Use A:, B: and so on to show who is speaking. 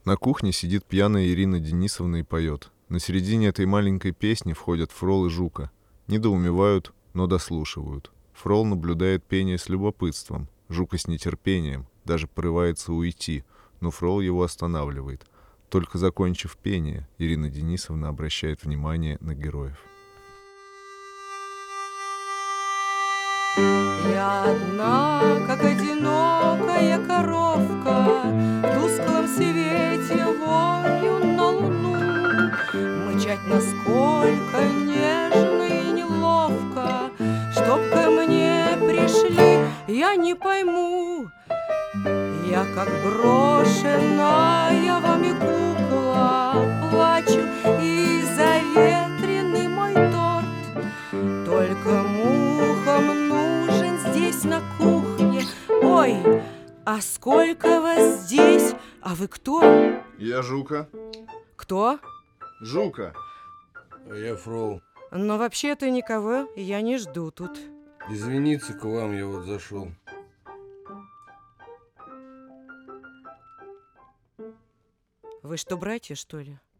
A: На кухне сидит пьяная Ирина Денисовна и поет. На середине этой маленькой песни входят Фрол и Жука. Недоумевают, но дослушивают. Фрол наблюдает пение с любопытством, Жука с нетерпением, даже порывается уйти, но Фрол его останавливает. Только закончив пение, Ирина Денисовна обращает внимание на героев.
B: Я одна, как одинокая коровка, в тусклом свете вонью на луну. Мычать насколько нежно и неловко, чтоб ко мне пришли, я не пойму. Я как брошенная вами кукла, плачу, и заветренный мой торт. Только мухам нужен здесь на кухне. Ой, а сколько вас здесь? А вы кто?
A: Я Жука.
B: Кто?
A: Жука.
C: А я Фрол.
B: Но вообще-то никого я не жду тут.
C: Извиниться к вам я вот зашел.
B: Вы что, братья, что ли?